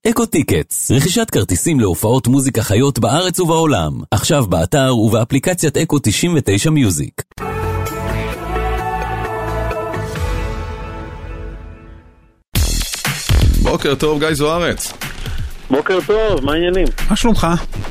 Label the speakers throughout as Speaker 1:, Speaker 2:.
Speaker 1: אקו טיקטס, רכישת כרטיסים להופעות מוזיקה חיות בארץ ובעולם. עכשיו באתר ובאפליקציית אקו 99 מיוזיק.
Speaker 2: בוקר טוב, גיא זוארץ.
Speaker 3: בוקר טוב, מה העניינים?
Speaker 4: מה שלומך?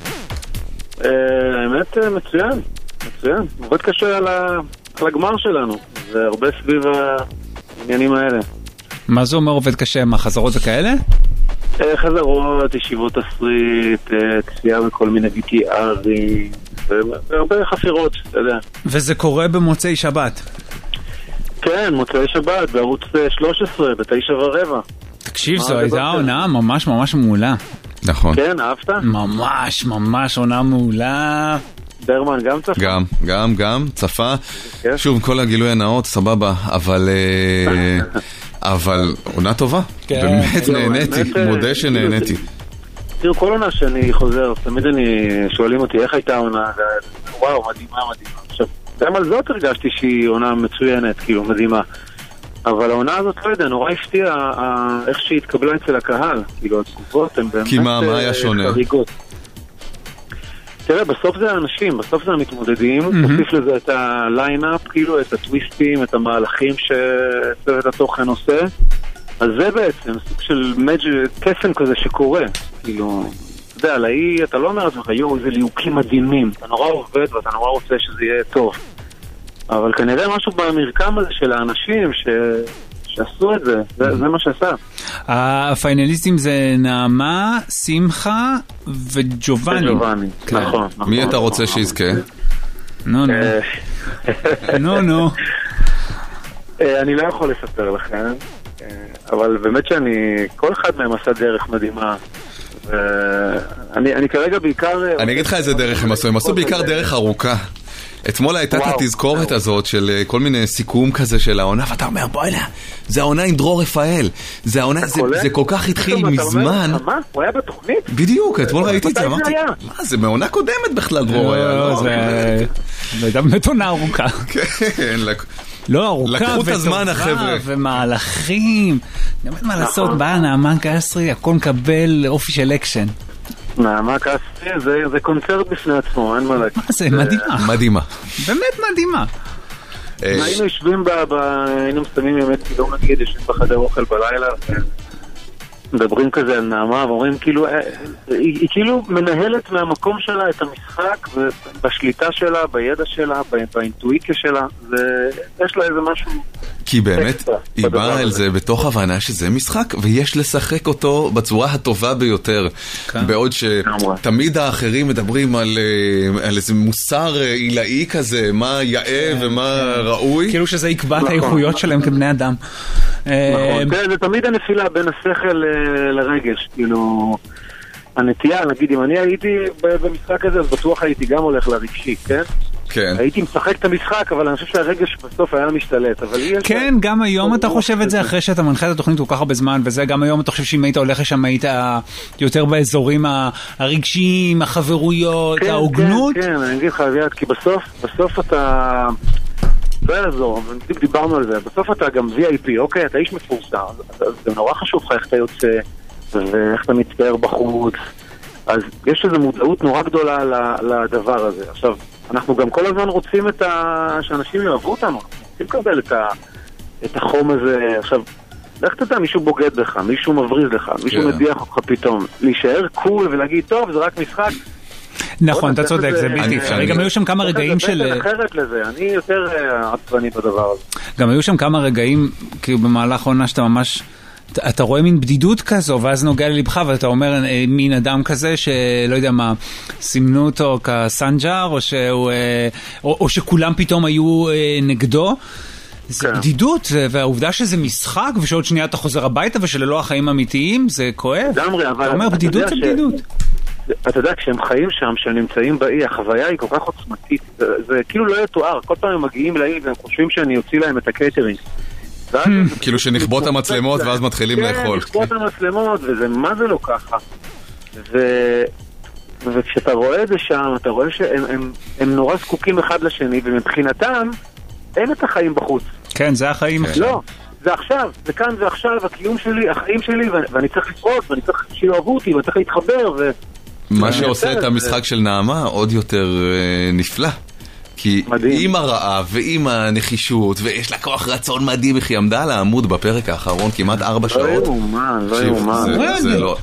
Speaker 3: האמת מצוין, מצוין. מאוד קשה על הגמר שלנו, זה הרבה סביב העניינים האלה.
Speaker 4: מה זה אומר עובד קשה? מה, חזרות וכאלה?
Speaker 3: חזרות, ישיבות תסריט, כפייה בכל מיני VTR'ים, והרבה חפירות, אתה יודע.
Speaker 4: וזה קורה במוצאי שבת?
Speaker 3: כן, מוצאי שבת, בערוץ 13, ב9:15.
Speaker 4: תקשיב, זו הייתה עונה ממש ממש מעולה.
Speaker 2: נכון.
Speaker 3: כן, אהבת?
Speaker 4: ממש ממש עונה מעולה.
Speaker 3: ברמן גם צפה?
Speaker 2: גם צפה. שוב, כל הגילוי הנאות, סבבה, אבל עונה טובה. באמת נהניתי, מודה שנהניתי.
Speaker 3: תראו, כל עונה שאני חוזר, תמיד שואלים אותי איך הייתה העונה, וואו, מדהימה. עכשיו, גם על זאת הרגשתי שהיא עונה מצוינת, כאילו, מדהימה. אבל העונה הזאת, לא יודע, נורא הפתיע איך שהיא התקבלה אצל הקהל. כאילו, התגובות הן באמת...
Speaker 2: כי מה היה שונה?
Speaker 3: חריגות. תראה, בסוף זה האנשים, בסוף זה המתמודדים, תוסיף לזה את הליינאפ, כאילו, את הטוויסטים, את המהלכים שצוות התוכן עושה. אז זה בעצם סוג של קסם כזה שקורה. כאילו, אתה יודע, להיא, אתה לא אומר את זה, איזה ליהוקים מדהימים. אתה נורא עובד ואתה נורא רוצה שזה יהיה טוב. אבל כנראה משהו במרקם הזה של האנשים שעשו את זה, זה מה שעשה.
Speaker 4: הפיינליסטים זה נעמה, שמחה וג'ובאני.
Speaker 3: נכון.
Speaker 2: מי אתה רוצה שיזכה?
Speaker 4: נו.
Speaker 3: אני לא יכול לספר לכם, אבל באמת כל אחד מהם עשה דרך מדהימה. אני כרגע בעיקר...
Speaker 2: אני אגיד לך איזה דרך הם עשו, הם עשו בעיקר דרך ארוכה. אתמול הייתה את התזכורת הזאת של כל מיני סיכום כזה של העונה, ואתה אומר, בואי לה, זה העונה עם דרור רפאל, זה כל כך התחיל מזמן.
Speaker 3: מה? הוא היה בתוכנית?
Speaker 2: בדיוק, אתמול ראיתי את זה, אמרתי, מה, זה מעונה קודמת בכלל דרור היה.
Speaker 4: זה הייתה באמת עונה ארוכה.
Speaker 2: כן,
Speaker 4: לא ארוכה
Speaker 2: לקחו את הזמן החבר'ה.
Speaker 4: ומהלכים. באמת מה לעשות, באה נעמה קסרי, הכל מקבל אופי של אקשן.
Speaker 3: נעמה קסרי זה קונצרט בפני עצמו, אין מה להגיד.
Speaker 4: מה זה,
Speaker 2: מדהימה.
Speaker 4: באמת מדהימה.
Speaker 3: היינו יושבים היינו מסתמים באמת, לא נגיד, יושבים בחדר אוכל בלילה, מדברים כזה על נעמה, ואומרים כאילו, היא כאילו מנהלת מהמקום שלה את המשחק, ובשליטה שלה, בידע שלה, באינטואיציה שלה, ויש לה איזה משהו...
Speaker 2: כי באמת, היא באה על זה בתוך הבנה שזה משחק, ויש לשחק אותו בצורה הטובה ביותר. בעוד שתמיד האחרים מדברים על איזה מוסר עילאי כזה, מה יאה ומה ראוי.
Speaker 4: כאילו שזה יקבע את האיכויות שלהם כבני אדם.
Speaker 3: נכון, זה תמיד הנפילה בין השכל לרגש, כאילו... הנטייה, נגיד, אם אני הייתי במשחק הזה, אז בטוח הייתי גם הולך לרגשי, כן?
Speaker 2: כן.
Speaker 3: הייתי משחק את המשחק, אבל אני חושב שהרגש בסוף היה משתלט.
Speaker 4: כן, גם היום אתה חושב את זה אחרי שאתה מנחה את התוכנית כל כך הרבה זמן, וזה גם היום אתה חושב שאם היית הולך לשם, היית יותר באזורים הרגשיים, החברויות, ההוגנות.
Speaker 3: כן, אני אגיד לך, אביעד, כי בסוף אתה... לא יעזור, דיברנו על זה, בסוף אתה גם VIP, אוקיי, אתה איש מפורסם, זה נורא חשוב לך איך אתה יוצא, ואיך אתה מצטער בחוץ, אז יש איזו מודעות נורא גדולה לדבר הזה. עכשיו, אנחנו גם כל הזמן רוצים שאנשים יאהבו אותנו, רוצים לקבל את החום הזה. עכשיו, איך אתה יודע, מישהו בוגד בך, מישהו מבריז לך, מישהו מדיח אותך פתאום, להישאר קול ולהגיד, טוב, זה רק משחק.
Speaker 4: נכון, אתה צודק, זה בלתי אפשרי. גם היו שם כמה רגעים של...
Speaker 3: אני יותר עצבני בדבר הזה.
Speaker 4: גם היו שם כמה רגעים, כאילו במהלך העונה שאתה ממש... אתה רואה מין בדידות כזו, ואז נוגע ללבך, ואתה אומר מין אדם כזה שלא יודע מה, סימנו אותו כסנג'ר, או שכולם פתאום היו נגדו. זה בדידות, והעובדה שזה משחק, ושעוד שנייה אתה חוזר הביתה, ושללא החיים אמיתיים, זה כואב. אתה אומר, בדידות זה בדידות.
Speaker 3: אתה יודע, כשהם חיים שם, כשהם נמצאים באי, החוויה היא כל כך עוצמתית, זה כאילו לא יתואר, כל פעם הם מגיעים לאי, והם חושבים שאני אוציא להם את הקייטרינג.
Speaker 2: כאילו שנכבות המצלמות ואז מתחילים לאכול.
Speaker 3: כן, נכבות המצלמות, וזה מה זה לא ככה. וכשאתה רואה את זה שם, אתה רואה שהם נורא זקוקים אחד לשני, ומבחינתם אין את החיים בחוץ.
Speaker 4: כן, זה החיים.
Speaker 3: לא, זה עכשיו, זה כאן ועכשיו, הקיום שלי, החיים שלי, ואני צריך לשרוד, ואני צריך שיאהבו אותי, ואני צריך להתחבר,
Speaker 2: מה שעושה את המשחק של נעמה עוד יותר נפלא. כי עם הרעב ועם הנחישות, ויש לה כוח רצון מדהים, איך היא עמדה על העמוד בפרק האחרון, כמעט 4 שעות.
Speaker 3: לא יאומן, לא יאומן.
Speaker 2: זה לא...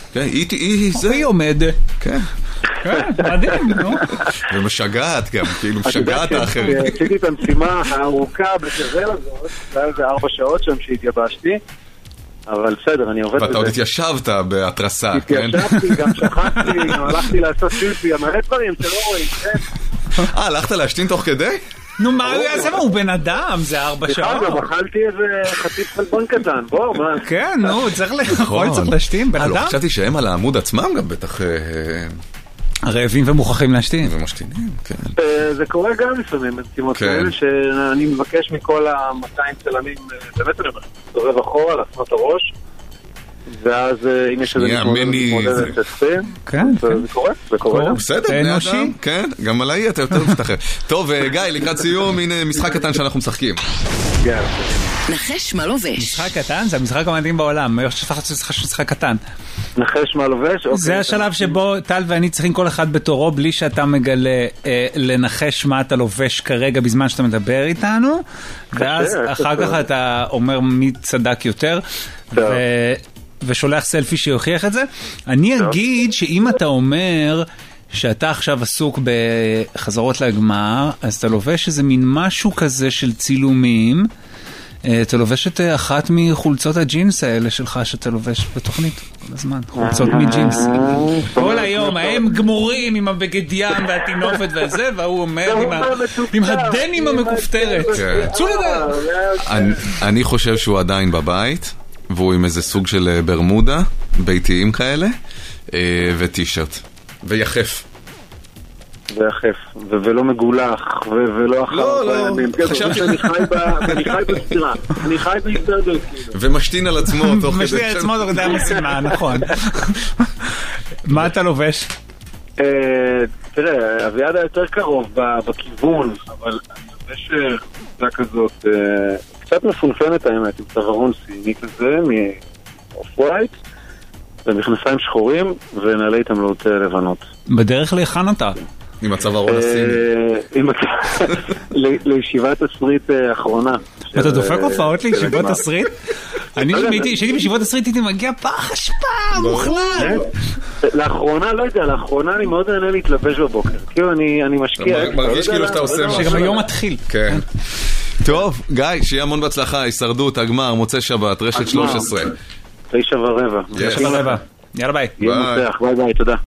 Speaker 4: היא עומד. כן. מדהים, נו.
Speaker 2: ומשגעת גם, כאילו משגעת האחרים.
Speaker 3: עשיתי את המשימה הארוכה בתבל הזאת, זה היה 4 שעות שם שהתייבשתי, אבל בסדר, אני עובד בזה.
Speaker 2: ואתה עוד התיישבת בהתרסה, כן?
Speaker 3: התיישבתי, גם שכחתי, גם הלכתי לעשות סילפי, מלא דברים שלא רואים, כן?
Speaker 2: הלכת להשתין תוך כדי?
Speaker 4: נו, מה הוא יעשה? הוא בן אדם, זה 4 שעות.
Speaker 3: גם אכלתי איזה חצי חלבון קטן, בוא, מה?
Speaker 4: כן, נו, צריך להשתין, בן אדם.
Speaker 2: חשבתי שהם על העמוד עצמם גם בטח...
Speaker 4: רעבים ומוכרחים להשתין.
Speaker 2: ומשתינים, כן.
Speaker 3: זה קורה גם לפעמים, במשימות כאלה, שאני מבקש מכל ה-200 צלמים, באמת אני אומר, תסתובב אחורה, להפנות הראש, ואז אם יש איזה מתמודדת תצפים, זה קורה.
Speaker 2: בסדר, בני אדם, כן, גם עליי אתה יותר משתחרר. טוב, גיא, לקראת סיום, הנה משחק קטן שאנחנו משחקים.
Speaker 5: נחש מה לובש.
Speaker 4: משחק קטן? זה המשחק המדהים בעולם. משחק קטן.
Speaker 3: נחש מה לובש?
Speaker 4: זה השלב שבו טל ואני צריכים כל אחד בתורו, בלי שאתה מגלה לנחש מה אתה לובש כרגע בזמן שאתה מדבר איתנו, ואז אחר כך אתה אומר מי צדק יותר, ושולח סלפי שיוכיח את זה. אני אגיד שאם אתה אומר שאתה עכשיו עסוק בחזרות לגמר, אז אתה לובש איזה מין משהו כזה של צילומים, אתה לובש את אחת מחולצות הג'ינס האלה שלך שאתה לובש בתוכנית כל הזמן, חולצות מג'ינס. כל היום, הם גמורים עם הבגד ים והתינופת וזה, והוא אומר עם הדנים המכופתרת. צאו לדעת.
Speaker 2: אני חושב שהוא עדיין בבית, והוא עם איזה סוג של ברמודה, ביתיים כאלה, וטישרט. ויחף.
Speaker 3: ולא מגולח, ולא אחר.
Speaker 2: לא,
Speaker 3: חשבתי שאני חי בסתירה. אני חי בהסתרדות.
Speaker 2: ומשתין על עצמו תוך כדי.
Speaker 4: משתין על עצמו תוך כדי המשימה, נכון. מה אתה לובש?
Speaker 3: תראה, אביעד יותר קרוב בכיוון, אבל אני לובש חולצה כזאת, קצת מפונפנת האמת, עם צווארון סיני כזה, מאוף-ווייט, ומכנסיים שחורים, ונעלי התעמלות לבנות.
Speaker 4: בדרך להיכן אתה?
Speaker 2: עם הצווארון הסיני.
Speaker 3: לישיבת תסריט האחרונה.
Speaker 4: אתה דופק הופעות לישיבות תסריט? אני שהייתי בישיבות תסריט הייתי מגיע פח אשפה, מוחלט.
Speaker 3: לאחרונה, לא יודע, לאחרונה אני מאוד נהנה להתלבש בבוקר. כאילו אני משקיע.
Speaker 2: מרגיש כאילו שאתה עושה משהו.
Speaker 4: שגם היום מתחיל.
Speaker 2: כן. טוב, גיא, שיהיה המון בהצלחה, הישרדות, הגמר, מוצא שבת, רשת 13.
Speaker 3: 9:15.
Speaker 4: 9:15. יאללה ביי.
Speaker 3: ביי ביי, תודה.